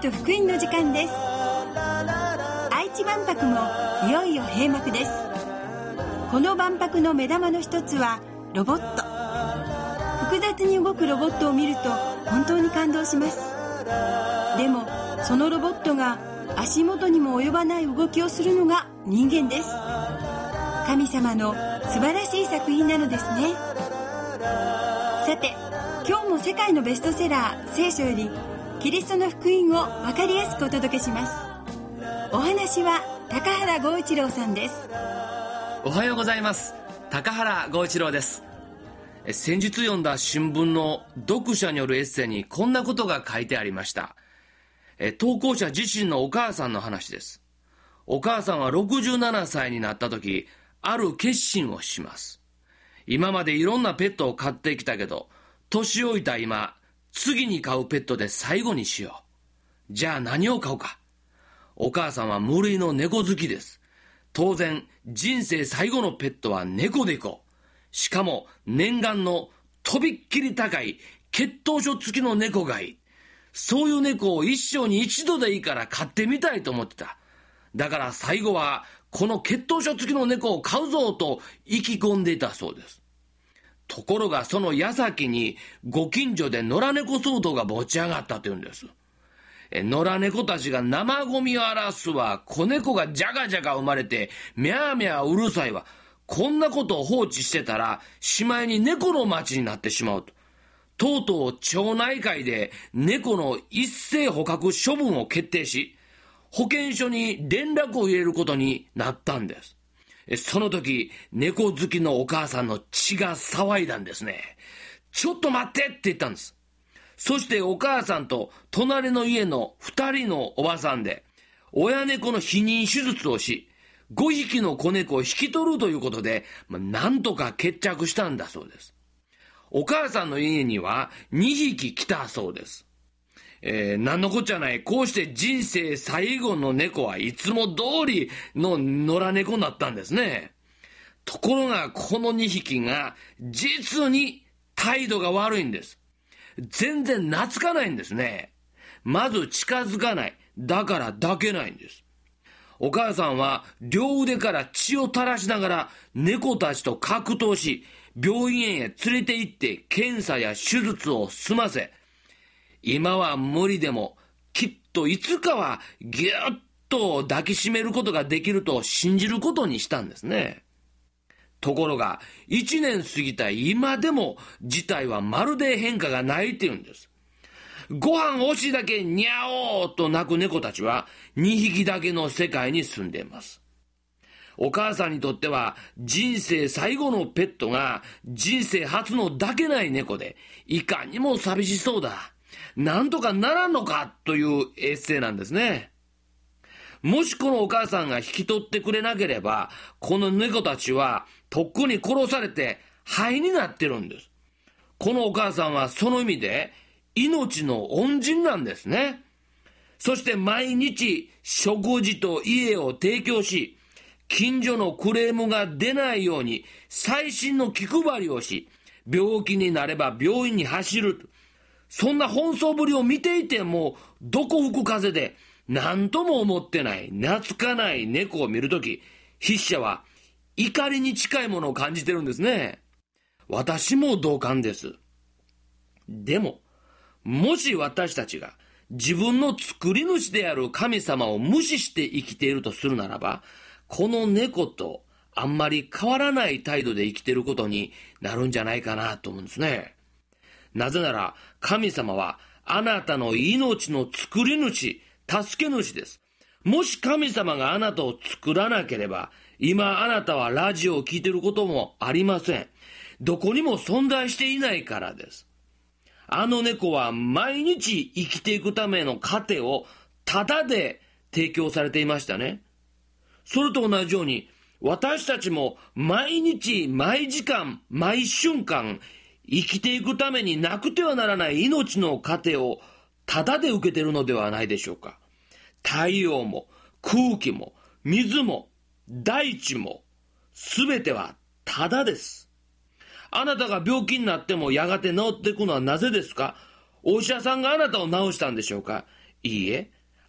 と福音の時間です。愛知万博もいよいよ閉幕です。この万博の目玉の一つはロボット。複雑に動くロボットを見ると本当に感動します。でもそのロボットが足元にも及ばない動きをするのが人間です。神様の素晴らしい作品なのですね。さて、今日も世界のベストセラー聖書よりキリストの福音を分かりやすくお届けします。お話は高原剛一郎さんです。 おはようございます。高原剛一郎です。先日読んだ新聞の読者によるエッセイにこんなことが書いてありました。投稿者自身のお母さんの話です。お母さんは67歳になった時、ある決心をします。今までいろんなペットを飼ってきたけど、年老いた今、次に飼うペットで最後にしよう。じゃあ何を飼うか。お母さんは無類の猫好きです。当然、人生最後のペットは猫でいこう。しかも、念願のとびっきり高い血統書付きの猫がいい。そういう猫を一生に一度でいいから飼ってみたいと思ってた。だから最後は、この血統書付きの猫を飼うぞと意気込んでいたそうです。ところがその矢先にご近所で野良猫騒動が持ち上がったというんです。野良猫たちが生ゴミを荒らすわ、子猫がジャガジャガ生まれてミャーミャーうるさいわ、こんなことを放置してたらしまいに猫の町になってしまうと。とうとう町内会で猫の一斉捕獲処分を決定し、保健所に連絡を入れることになったんです。その時、猫好きのお母さんの血が騒いだんですね。ちょっと待ってって言ったんです。そしてお母さんと隣の家の2人のおばさんで、親猫の避妊手術をし、5匹の子猫を引き取るということで、なんとか決着したんだそうです。お母さんの家には2匹来たそうです。なんのこっちゃない。こうして人生最後の猫はいつも通りの野良猫になったんですね。ところがこの2匹が実に態度が悪いんです。全然懐かないんですね。まず近づかない。だから抱けないんです。お母さんは両腕から血を垂らしながら猫たちと格闘し、病院へ連れて行って検査や手術を済ませ、今は無理でもきっといつかはぎゅっと抱きしめることができると信じることにしたんですね。ところが1年過ぎた今でも事態はまるで変化がないって言うんです。ご飯欲しいだけにゃおーと鳴く猫たちは2匹だけの世界に住んでいます。お母さんにとっては人生最後のペットが人生初の抱けない猫でいかにも寂しそうだ。なんとかならんのかというエッセイなんですね。もしこのお母さんが引き取ってくれなければ、この猫たちはとっくに殺されて灰になってるんです。このお母さんはその意味で命の恩人なんですね。そして毎日食事と家を提供し、近所のクレームが出ないように細心の気配りをし、病気になれば病院に走る。そんな奔走ぶりを見ていても、どこ吹く風で何とも思ってない、懐かない猫を見るとき、筆者は怒りに近いものを感じてるんですね。私も同感です。でも、もし私たちが自分の作り主である神様を無視して生きているとするならば、この猫とあんまり変わらない態度で生きていることになるんじゃないかなと思うんですね。なぜなら神様はあなたの命の作り主、助け主です。もし神様があなたを作らなければ、今あなたはラジオを聞いていることもありません。どこにも存在していないからです。あの猫は毎日生きていくための糧をタダで提供されていましたね。それと同じように私たちも毎日毎時間毎瞬間生きていくためになくてはならない命の糧をタダで受けているのではないでしょうか。太陽も空気も水も大地もすべてはタダです。あなたが病気になってもやがて治っていくのはなぜですか？お医者さんがあなたを治したんでしょうか？いいえ、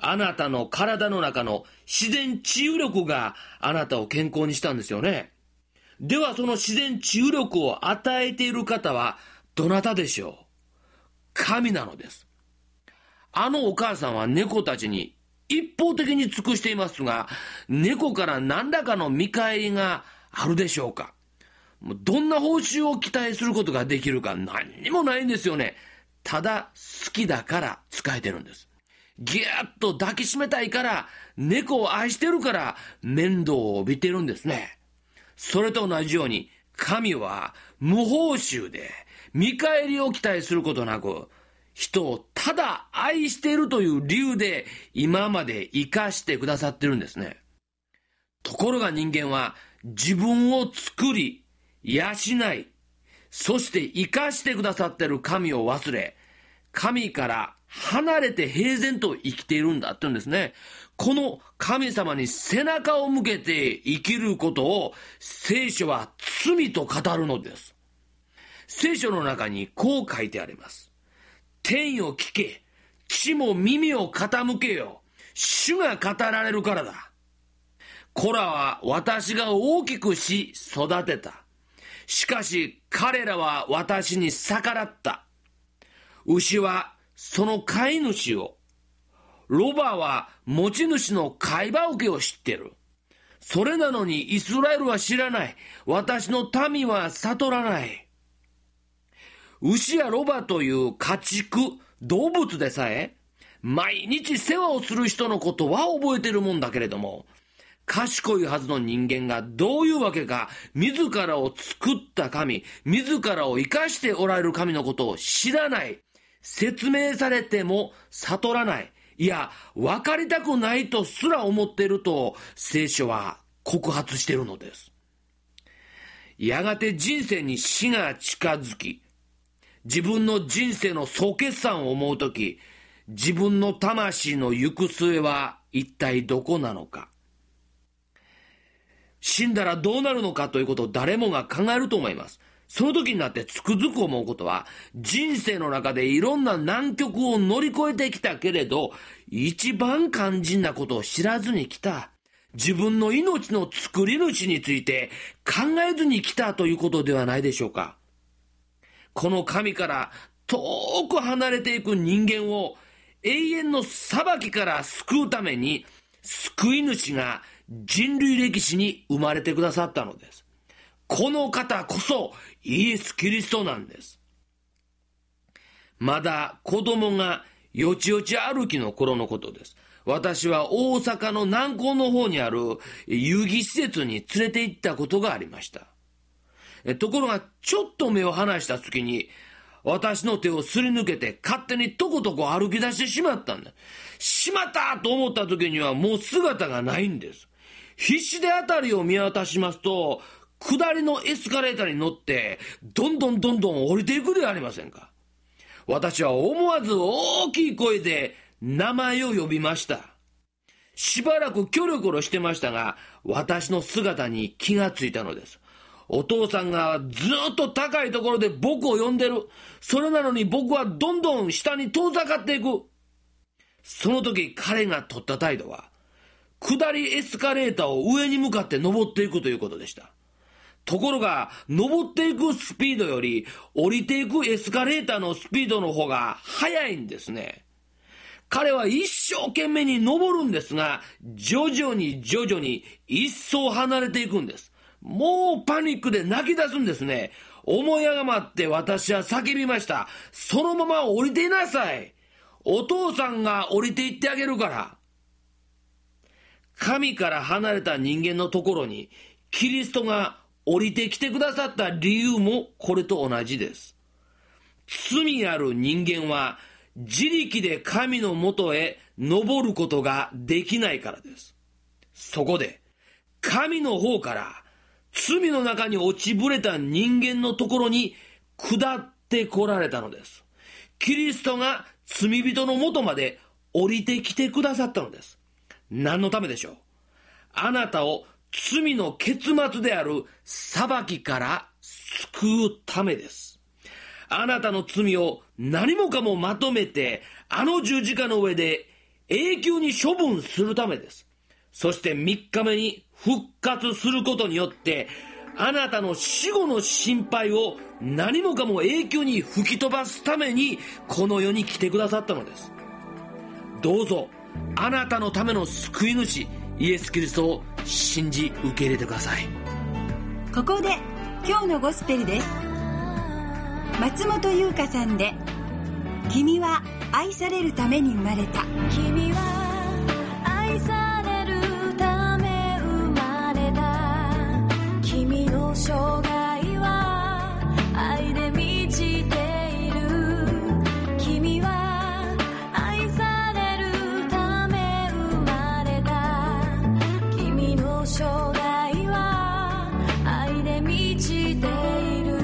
あなたの体の中の自然治癒力があなたを健康にしたんですよね。ではその自然治癒力を与えている方はどなたでしょう？神なのです。あのお母さんは猫たちに一方的に尽くしていますが、猫から何らかの見返りがあるでしょうか？どんな報酬を期待することができるか何にもないんですよね。ただ好きだから仕えてるんです。ぎゅっと抱きしめたいから、猫を愛してるから面倒を帯びてるんですね。それと同じように神は無報酬で見返りを期待することなく、人をただ愛しているという理由で今まで生かしてくださってるんですね。ところが人間は自分を作り、養い、そして生かしてくださっている神を忘れ、神から離れて平然と生きているんだって言うんですね。この神様に背中を向けて生きることを聖書は罪と語るのです。聖書の中にこう書いてあります。天よ聞け、地も耳を傾けよ、主が語られるからだ。子らは私が大きくし育てた。しかし彼らは私に逆らった。牛はその飼い主を、ロバは持ち主の飼い葉受けを知っている。それなのにイスラエルは知らない。私の民は悟らない。牛やロバという家畜、動物でさえ、毎日世話をする人のことは覚えてるもんだけれども、賢いはずの人間がどういうわけか、自らを作った神、自らを生かしておられる神のことを知らない。説明されても悟らない。いや、分かりたくないとすら思っていると、聖書は告発しているのです。やがて人生に死が近づき、自分の人生の総決算を思うとき、自分の魂の行く末は一体どこなのか。死んだらどうなるのかということを誰もが考えると思います。その時になってつくづく思うことは、人生の中でいろんな難局を乗り越えてきたけれど、一番肝心なことを知らずに来た。自分の命の作り主について考えずに来たということではないでしょうか。この神から遠く離れていく人間を永遠の裁きから救うために、救い主が人類歴史に生まれてくださったのです。この方こそイエス・キリストなんです。まだ子供がよちよち歩きの頃のことです。私は大阪の南港の方にある遊戯施設に連れて行ったことがありました。ところがちょっと目を離した隙に、私の手をすり抜けて勝手にとことこ歩き出してしまったんだ。しまったと思った時にはもう姿がないんです。必死で辺りを見渡しますと、下りのエスカレーターに乗ってどんどん降りていくではありませんか。私は思わず大きい声で名前を呼びました。しばらくキョロキョロしてましたが、私の姿に気がついたのです。お父さんがずっと高いところで僕を呼んでる。それなのに僕はどんどん下に遠ざかっていく。その時彼が取った態度は、下りエスカレーターを上に向かって登っていくということでした。ところが、登っていくスピードより降りていくエスカレーターのスピードの方が速いんですね。彼は一生懸命に登るんですが、徐々に一層離れていくんです。もうパニックで泣き出すんですね。思い上がって私は叫びました。そのまま降りていなさい。お父さんが降りていってあげるから。神から離れた人間のところにキリストが降りてきてくださった理由もこれと同じです。罪ある人間は自力で神のもとへ登ることができないからです。そこで神の方から罪の中に落ちぶれた人間のところに下ってこられたのです。キリストが罪人のもとまで降りてきてくださったのです。何のためでしょう。あなたを罪の結末である裁きから救うためです。あなたの罪を何もかもまとめて、あの十字架の上で永久に処分するためです。そして3日目に復活することによって、あなたの死後の心配を何もかも永久に吹き飛ばすためにこの世に来てくださったのです。どうぞあなたのための救い主イエス・キリストを信じ受け入れてください。 ここで今日のゴスペルです。松本優香さんで、君は愛されるために生まれた。 君は愛されるため生まれた。君の生涯は愛で満ちている。君は愛されるため生まれた。君の生涯は愛で満ちている。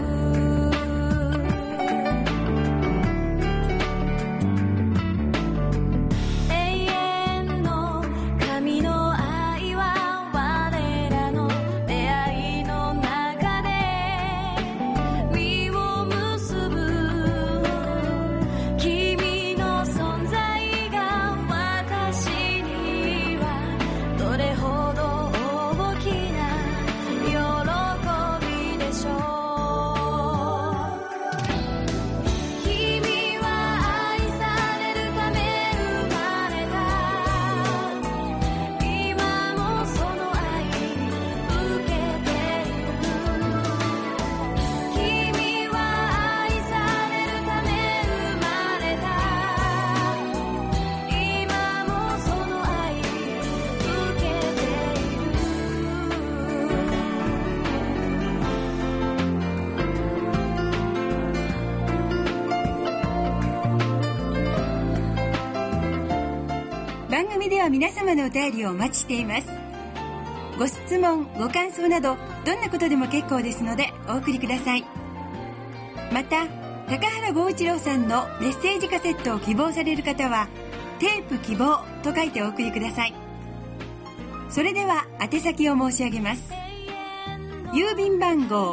番組では皆様のお便りをお待ちしています。ご質問、ご感想などどんなことでも結構ですのでお送りください。また高原剛一郎さんのメッセージカセットを希望される方はテープ希望と書いてお送りください。それでは宛先を申し上げます。郵便番号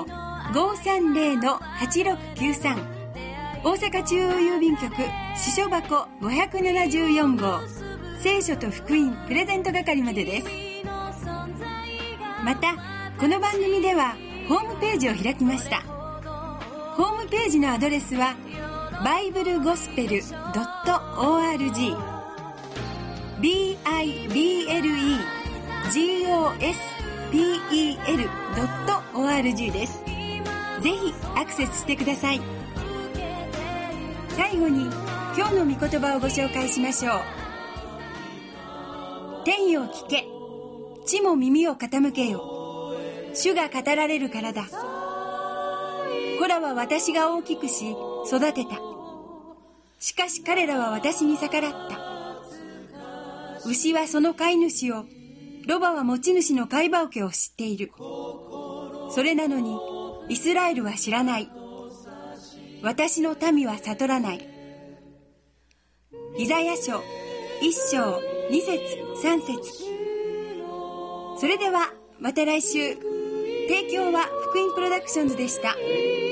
530-8693 大阪中央郵便局支所箱574号聖書と福音プレゼント係までです。またこの番組ではホームページを開きました。ホームページのアドレスは biblegospel.org biblegospel.org です。ぜひアクセスしてください。最後に今日の御言葉をご紹介しましょう。天よ聞け、地も耳を傾けよ。主が語られるからだ。子らは私が大きくし育てた。しかし彼らは私に逆らった。牛はその飼い主を、ロバは持ち主の飼い葉桶を知っている。それなのにイスラエルは知らない。私の民は悟らない。イザヤ書1章2節3節。それではまた来週。提供は福音プロダクションズでした。